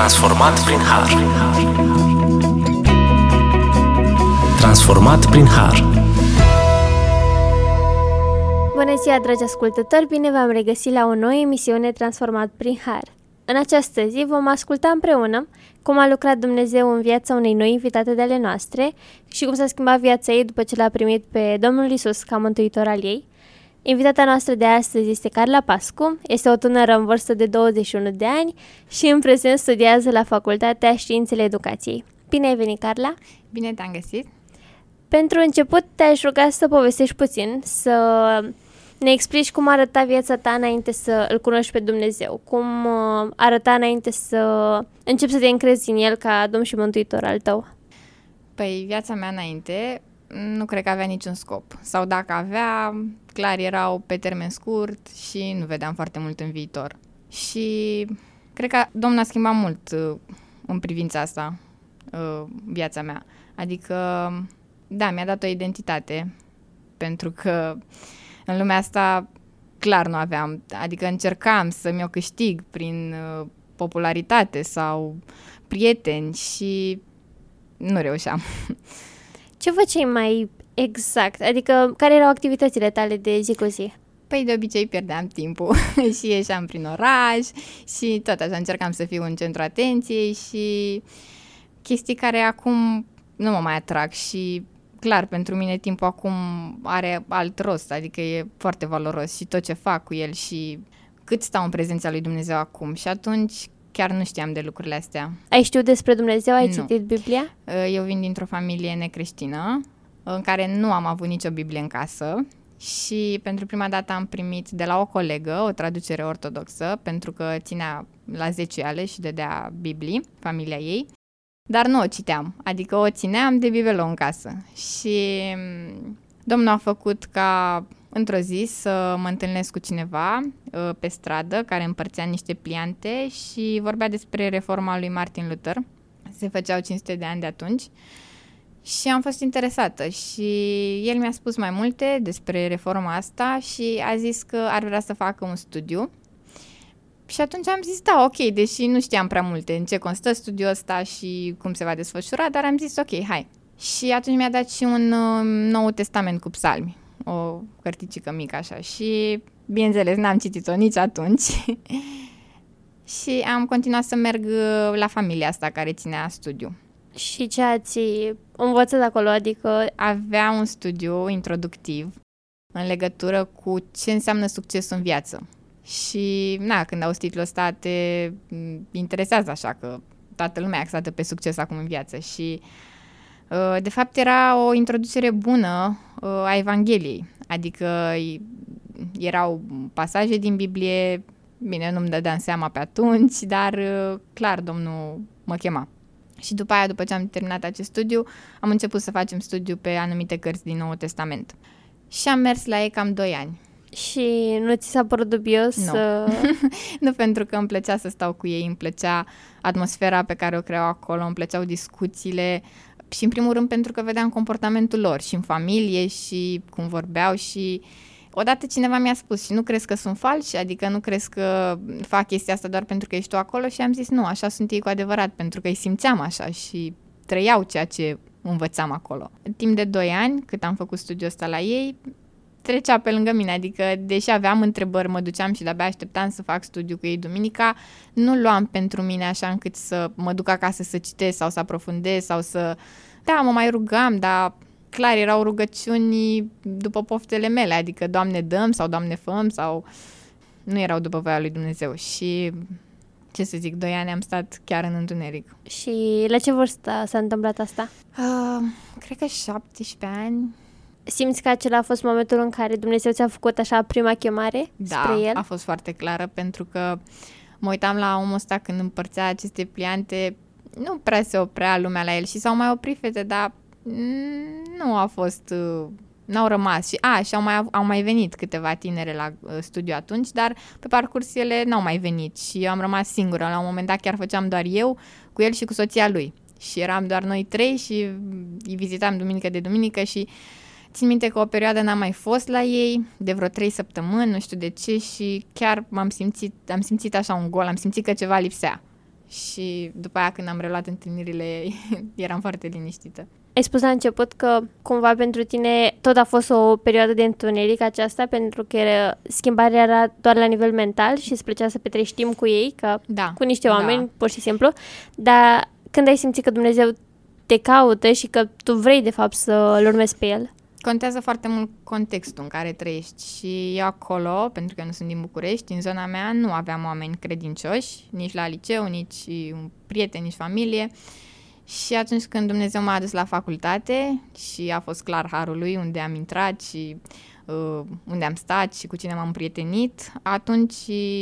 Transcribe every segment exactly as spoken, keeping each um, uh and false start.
Transformat prin har. Transformat prin har. Bună ziua, dragi ascultători! Bine v-am regăsit la o nouă emisiune Transformat prin har. În această zi vom asculta împreună cum a lucrat Dumnezeu în viața unei noi invitate de ale noastre și cum s-a schimbat viața ei după ce l-a primit pe Domnul Iisus ca mântuitor al ei. Invitata noastră de astăzi este Carla Pascu, este o tânără în vârstă de douăzeci și unu de ani și în prezent studiază la Facultatea Științele Educației. Bine ai venit, Carla! Bine te-am găsit! Pentru început te-aș ruga să povestești puțin, să ne explici cum arăta viața ta înainte să îl cunoști pe Dumnezeu, cum arăta înainte să începi să te încrezi în El ca Domn și Mântuitor al tău. Păi viața mea înainte nu cred că avea niciun scop. Sau dacă avea, clar erau pe termen scurt și nu vedeam foarte mult în viitor. Și cred că Domnul a schimbat mult în privința asta viața mea. Adică, da, mi-a dat o identitate, pentru că în lumea asta clar nu aveam. Adică încercam să mi-o câștig prin popularitate sau prieteni și nu reușeam. Ce făceai mai exact? Adică, care erau activitățile tale de zi cu zi? Păi, de obicei pierdeam timpul și ieșeam prin oraș și tot așa încercam să fiu în centru atenției și chestii care acum nu mă mai atrag și, clar, pentru mine timpul acum are alt rost, adică e foarte valoros și tot ce fac cu el și cât stau în prezența lui Dumnezeu acum și atunci chiar nu știam de lucrurile astea. Ai știut despre Dumnezeu? Ai nu. citit Biblia? Eu vin dintr-o familie necreștină în care nu am avut nicio Biblie în casă și pentru prima dată am primit de la o colegă o traducere ortodoxă pentru că ținea la zeciale și dădea Biblii, familia ei, dar nu o citeam, adică o țineam de bibelou în casă și Domnul a făcut ca într-o zi să mă întâlnesc cu cineva uh, pe stradă care împărțea niște pliante și vorbea despre reforma lui Martin Luther. Se făceau cinci sute de ani de atunci și am fost interesată și el mi-a spus mai multe despre reforma asta și a zis că ar vrea să facă un studiu. Și atunci am zis, da, ok, deși nu știam prea multe în ce constă studiul ăsta și cum se va desfășura, dar am zis, ok, hai. Și atunci mi-a dat și un uh, Nou Testament cu psalmi, o cărticică mică așa și, bineînțeles, n-am citit-o nici atunci și am continuat să merg la familia asta care ținea studiu. Și ce ați învățat acolo? Adică avea un studiu introductiv în legătură cu ce înseamnă succesul în viață. Și, na, când auzi titlul ăsta te interesează așa că toată lumea e axată pe succes acum în viață și de fapt era o introducere bună a Evangheliei, adică erau pasaje din Biblie, bine, nu-mi dădeam seama pe atunci, dar clar Domnul mă chema. Și după aia, după ce am terminat acest studiu, am început să facem studiu pe anumite cărți din Noul Testament. Și am mers la ei cam doi ani. Și nu ți s-a părut dubios? Nu. Să... nu, pentru că îmi plăcea să stau cu ei, îmi plăcea atmosfera pe care o creau acolo, îmi plăceau discuțiile și în primul rând pentru că vedeam comportamentul lor și în familie și cum vorbeau și odată cineva mi-a spus și nu crezi că sunt falși, adică nu crezi că fac chestia asta doar pentru că ești tu acolo și am zis nu, așa sunt ei cu adevărat, pentru că îi simțeam așa și trăiau ceea ce învățam acolo. În timp de doi ani, cât am făcut studiul ăsta la ei, trecea pe lângă mine, adică deși aveam întrebări, mă duceam și de-abia așteptam să fac studiu cu ei duminica, nu luam pentru mine așa încât să mă duc acasă să citesc sau să aprofundez sau să... Da, mă mai rugam, dar clar erau rugăciuni după poftele mele, adică Doamne dăm sau Doamne făm sau nu erau după voia lui Dumnezeu și ce să zic, doi ani am stat chiar în întuneric. Și la ce vârstă s-a întâmplat asta? Uh, cred că șaptesprezece ani. Simți că acela a fost momentul în care Dumnezeu ți-a făcut așa prima chemare da, spre El? Da, a fost foarte clară pentru că mă uitam la omul ăsta când împărțea aceste pliante, nu prea se oprea lumea la el și s-au mai oprit fete, dar nu a fost, n-au rămas și, a, și au mai, au mai venit câteva tinere la uh, studiu atunci, dar pe parcurs ele n-au mai venit și eu am rămas singură. La un moment dat chiar făceam doar eu cu el și cu soția lui și eram doar noi trei și îi vizitam duminică de duminică și țin minte că o perioadă n-am mai fost la ei, de vreo trei săptămâni, nu știu de ce și chiar m-am simțit, am simțit așa un gol, am simțit că ceva lipsea. și după aia când am reluat întâlnirile eram foarte liniștită. Ai spus la început că cumva pentru tine tot a fost o perioadă de întuneric aceasta, pentru că era, schimbarea era doar la nivel mental și îți plăcea să petrești timp cu ei, ca da, cu niște oameni, da. pur și simplu. Dar când ai simțit că Dumnezeu te caută și că tu vrei de fapt să-L urmezi pe El? Contează foarte mult contextul în care trăiești și eu acolo, pentru că eu nu sunt din București, în zona mea nu aveam oameni credincioși, nici la liceu, nici un prieten, nici familie. Și atunci când Dumnezeu m-a adus la facultate și a fost clar harul lui unde am intrat și uh, unde am stat și cu cine m-am prietenit, atunci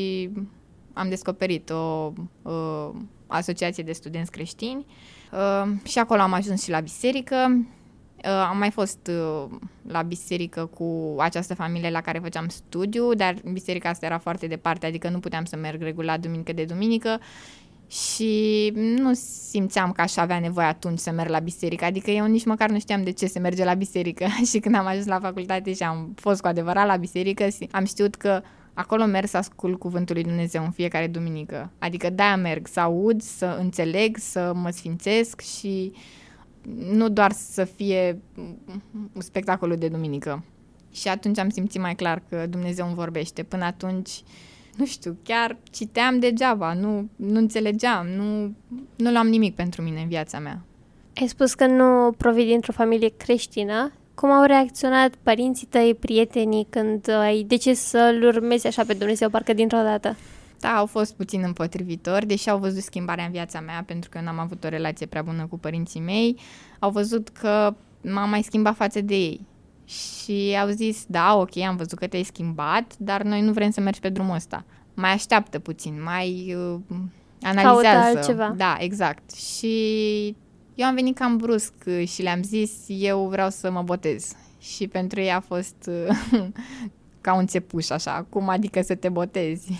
am descoperit o uh, asociație de studenți creștini uh, și acolo am ajuns și la biserică. Uh, am mai fost uh, la biserică cu această familie la care făceam studiu, dar biserica asta era foarte departe, adică nu puteam să merg regulat duminică de duminică și nu simțeam că aș avea nevoie atunci să merg la biserică, adică eu nici măcar nu știam de ce se merge la biserică și când am ajuns la facultate și am fost cu adevărat la biserică, am știut că acolo merg să ascult cuvântul lui Dumnezeu în fiecare duminică, adică de-aia merg, să aud, să înțeleg, să mă sfințesc și nu doar să fie un spectacol de duminică. Și atunci am simțit mai clar că Dumnezeu îmi vorbește. Până atunci, nu știu, chiar citeam degeaba, nu, nu înțelegeam, nu, nu luam nimic pentru mine în viața mea. Ai spus că nu provii dintr-o familie creștină. Cum au reacționat părinții tăi, prietenii, când ai decis să-L urmezi așa pe Dumnezeu, parcă dintr-o dată? Da, au fost puțin împotrivitori, deși au văzut schimbarea în viața mea, pentru că n-am avut o relație prea bună cu părinții mei. Au văzut că m-am mai schimbat față de ei. Și au zis, da, ok, am văzut că te-ai schimbat, dar noi nu vrem să mergi pe drumul ăsta. Mai așteaptă puțin, mai uh, analizează. Caută altceva. Da, exact. Și eu am venit cam brusc și le-am zis, eu vreau să mă botez. Și pentru ei a fost uh, ca un țepuș, așa, cum adică să te botezi?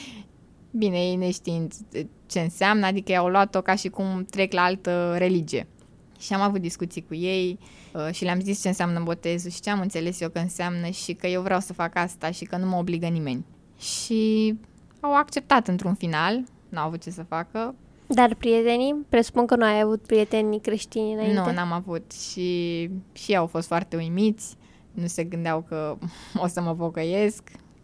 Bine, ei neștiind ce înseamnă, adică i-au luat-o ca și cum trec la altă religie. Și am avut discuții cu ei uh, și le-am zis ce înseamnă botezul și ce am înțeles eu că înseamnă și că eu vreau să fac asta și că nu mă obligă nimeni. Și au acceptat într-un final, n-au avut ce să facă. Dar prietenii? Presupun că nu ai avut prieteni creștini înainte? Nu, n-am avut și, și ei au fost foarte uimiți, nu se gândeau că o să mă pocăiesc.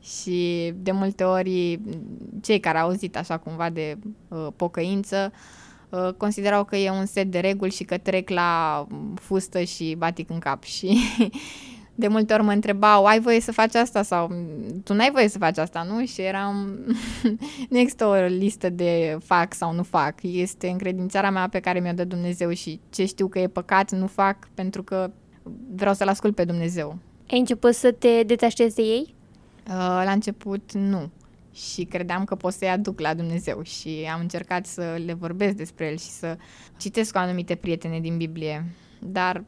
Și de multe ori cei care au auzit așa cumva de uh, pocăință uh, considerau că e un set de reguli și că trec la fustă și batic în cap și de multe ori mă întrebau, ai voie să faci asta sau tu n-ai voie să faci asta, nu? Și eram, nu există o listă de fac sau nu fac, este încredințarea mea pe care mi-o dă Dumnezeu și ce știu că e păcat nu fac pentru că vreau să-L ascult pe Dumnezeu. Ai început să te detașezi de ei? La început nu și credeam că pot să-i aduc la Dumnezeu și am încercat să le vorbesc despre El și să citesc cu anumite prietene din Biblie, dar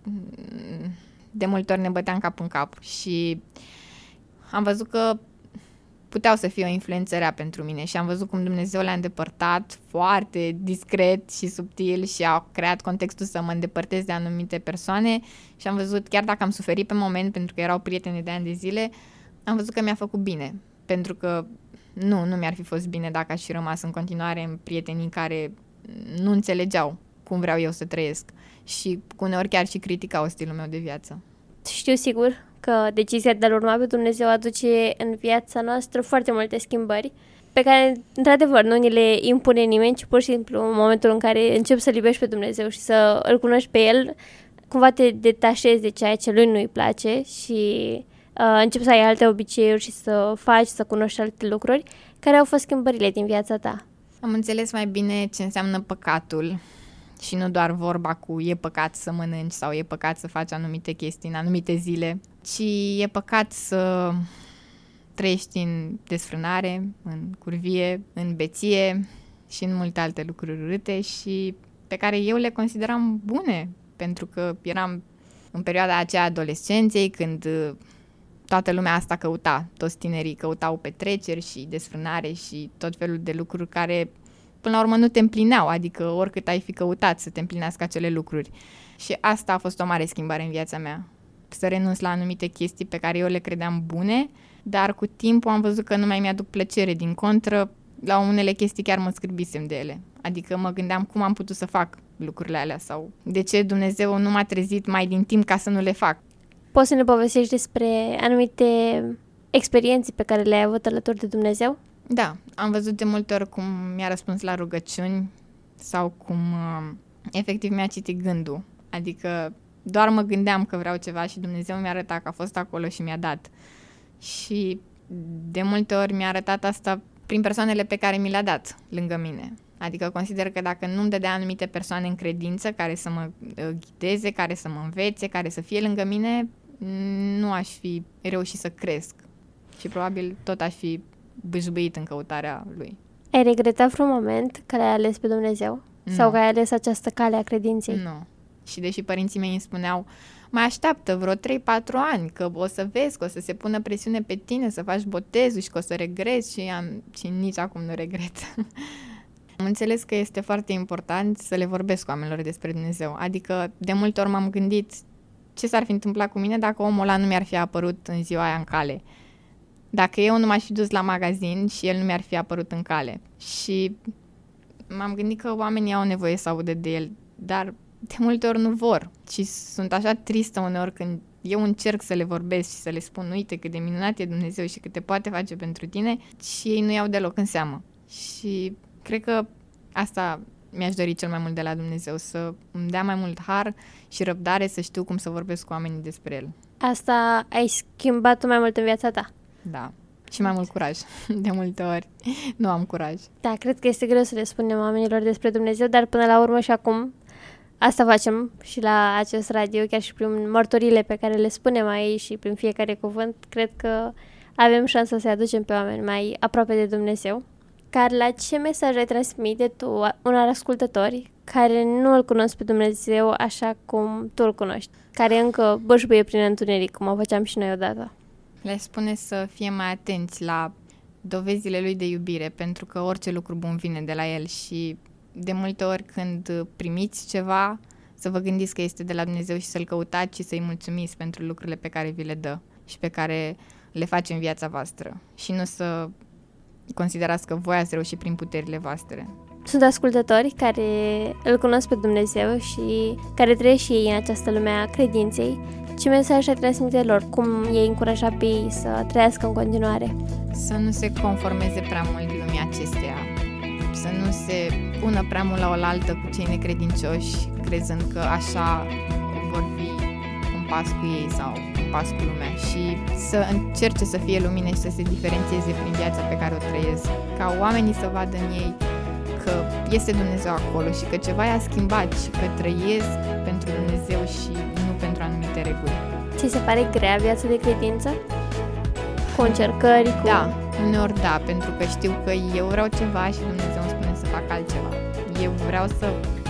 de multe ori ne băteam cap în cap și am văzut că puteau să fie o influență rea pentru mine și am văzut cum Dumnezeu le-a îndepărtat foarte discret și subtil și a creat contextul să mă îndepărtez de anumite persoane și am văzut, chiar dacă am suferit pe moment pentru că erau prietene de ani de zile, am văzut că mi-a făcut bine, pentru că nu, nu mi-ar fi fost bine dacă aș fi rămas în continuare în prietenii care nu înțelegeau cum vreau eu să trăiesc și uneori chiar și criticau stilul meu de viață. Știu sigur că decizia de a-L urma pe Dumnezeu aduce în viața noastră foarte multe schimbări pe care, într-adevăr, nu ni le impune nimeni, ci pur și simplu în momentul în care începi să-L iubești pe Dumnezeu și să Îl cunoști pe El, cumva te detașezi de ceea ce Lui nu-i place și Uh, începi să ai alte obiceiuri și să faci, să cunoști alte lucruri. Care au fost schimbările din viața ta? Am înțeles mai bine ce înseamnă păcatul și nu doar vorba cu e păcat să mănânci sau e păcat să faci anumite chestii în anumite zile, ci e păcat să trăiești în desfrânare, în curvie, în beție și în multe alte lucruri urâte și pe care eu le consideram bune, pentru că eram în perioada aceea adolescenței când toată lumea asta căuta, toți tinerii căutau petreceri și desfrânare și tot felul de lucruri care până la urmă nu te împlineau, adică oricât ai fi căutat să te împlinească acele lucruri. Și asta a fost o mare schimbare în viața mea. Să renunț la anumite chestii pe care eu le credeam bune, dar cu timpul am văzut că nu mai mi-aduc plăcere, din contră la unele chestii chiar mă scârbisem de ele. Adică mă gândeam cum am putut să fac lucrurile alea sau de ce Dumnezeu nu m-a trezit mai din timp ca să nu le fac. Poți să ne povestești despre anumite experiențe pe care le-ai avut alături de Dumnezeu? Da, am văzut de multe ori cum mi-a răspuns la rugăciuni sau cum uh, efectiv mi-a citit gândul. Adică doar mă gândeam că vreau ceva și Dumnezeu mi-a arătat că a fost acolo și mi-a dat. Și de multe ori mi-a arătat asta prin persoanele pe care mi le-a dat lângă mine. Adică consider că dacă nu-mi dădea anumite persoane în credință care să mă ghideze, care să mă învețe, care să fie lângă mine, nu aș fi reușit să cresc. Și probabil tot aș fi bâșbâit în căutarea lui. Ai regretat vreun moment că l-ai ales pe Dumnezeu? Nu. Sau că ai ales această cale a credinței? Nu. Și deși părinții mei îmi spuneau, mai așteaptă vreo trei patru ani, că o să vezi, că o să se pună presiune pe tine, să faci botezul și că o să regrezi, și, am, și nici acum nu regret. Am înțeles că este foarte important să le vorbesc oamenilor despre Dumnezeu. Adică de multe ori m-am gândit ce s-ar fi întâmplat cu mine dacă omul ăla nu mi-ar fi apărut în ziua aia în cale. Dacă eu nu m-aș fi dus la magazin și el nu mi-ar fi apărut în cale. Și m-am gândit că oamenii au nevoie să audă de el, dar de multe ori nu vor. Și sunt așa tristă uneori când eu încerc să le vorbesc și să le spun, uite cât de minunat e Dumnezeu și cât te poate face pentru tine, și ei nu iau deloc în seamă. Și cred că asta mi-aș dori cel mai mult de la Dumnezeu, să îmi dea mai mult har și răbdare să știu cum să vorbesc cu oamenii despre El. Asta ai schimbat mai mult în viața ta? Da. Și mai mult curaj. De multe ori nu am curaj. Da, cred că este greu să le spunem oamenilor despre Dumnezeu, dar până la urmă și acum asta facem și la acest radio, chiar și prin mărturile pe care le spunem aici și prin fiecare cuvânt, cred că avem șansa să aducem pe oameni mai aproape de Dumnezeu. Carla, ce mesaj ai transmite tu unor ascultători care nu îl cunosc pe Dumnezeu așa cum tu îl cunoști, care încă bășbuie prin întuneric, cum o făceam și noi odată? Le spune să fie mai atenți la dovezile lui de iubire, pentru că orice lucru bun vine de la el și de multe ori când primiți ceva, să vă gândiți că este de la Dumnezeu și să-L căutați și să-i mulțumiți pentru lucrurile pe care vi le dă și pe care le face în viața voastră și nu să considerați că voi ați reușit prin puterile voastre. Sunt ascultători care îl cunosc pe Dumnezeu și care trăiesc și ei în această lume a credinței. Ce mesaj ai transmite lor? Cum ei încuraja pe ei să trăiască în continuare? Să nu se conformeze prea mult lumea acesteia, să nu se pună prea mult la oaltă cu cei necredincioși, crezând că așa vor fi un pas cu ei sau un pas cu lumea, și să încerce să fie lumină și să se diferențieze prin viața pe care o trăiesc, ca oamenii să vadă în ei că este Dumnezeu acolo și că ceva i-a schimbat și că trăiesc pentru Dumnezeu și nu pentru anumite reguli. Ți se pare grea viața de credință? Cu încercări? Cu... Da, uneori da, pentru că știu că eu vreau ceva și Dumnezeu îmi spune să fac altceva. Eu vreau să,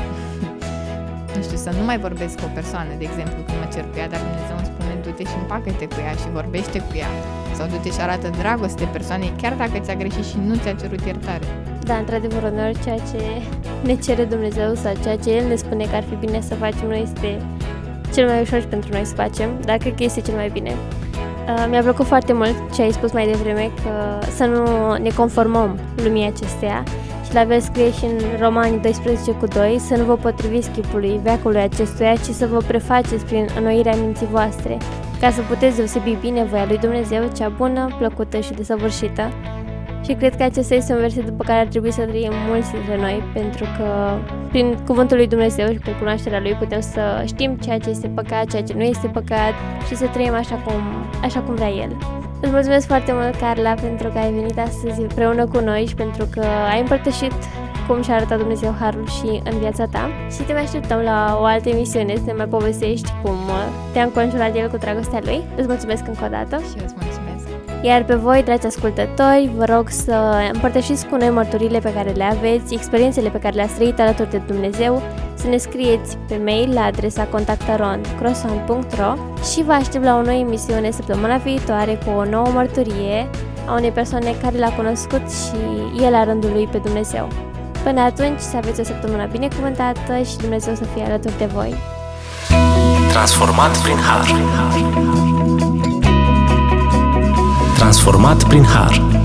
nu știu, să nu mai vorbesc cu o persoană, de exemplu, când mă cer cu ea, dar Dumnezeu îmi spune du-te și împacă-te cu ea și vorbește cu ea. Sau du-te și arată dragoste persoanei, chiar dacă ți-a greșit și nu ți-a cerut iertare. Da, într-adevăr, uneori ceea ce ne cere Dumnezeu sau ceea ce El ne spune că ar fi bine să facem nu este cel mai ușor pentru noi să facem, dar cred că este cel mai bine. Uh, mi-a plăcut foarte mult ce ai spus mai devreme, că să nu ne conformăm lumii acesteia, și la fel scrie și în Romani doisprezece cu doi, să nu vă potriviți chipului veacului acestuia, ci să vă prefaceți prin înnoirea minții voastre, ca să puteți deosebi bine voia lui Dumnezeu, cea bună, plăcută și desăvârșită. Și cred că acesta este un verset după care ar trebui să trăim mulți dintre noi, pentru că prin cuvântul lui Dumnezeu și prin cunoașterea lui putem să știm ceea ce este păcat, ceea ce nu este păcat și să trăim așa cum, așa cum vrea El. Îți mulțumesc foarte mult, Carla, pentru că ai venit astăzi împreună cu noi și pentru că ai împărtășit cum și-a arătat Dumnezeu harul și în viața ta. Și te mai așteptăm la o altă emisiune să ne mai povestești cum te-a înconjurat El cu dragostea Lui. Îți mulțumesc încă o dată. Și eu îți mulțumesc. Iar pe voi, dragi ascultători, vă rog să împărtășiți cu noi mărturile pe care le aveți, experiențele pe care le-ați trăit alături de Dumnezeu, să ne scrieți pe mail la adresa contact arond croissant punct ro și vă aștept la o nouă emisiune săptămâna viitoare cu o nouă mărturie a unei persoane care l-a cunoscut și el la rândul lui pe Dumnezeu. Până atunci, să aveți o săptămână binecuvântată și Dumnezeu să fie alături de voi. Transformat prin har. Transformat prin har.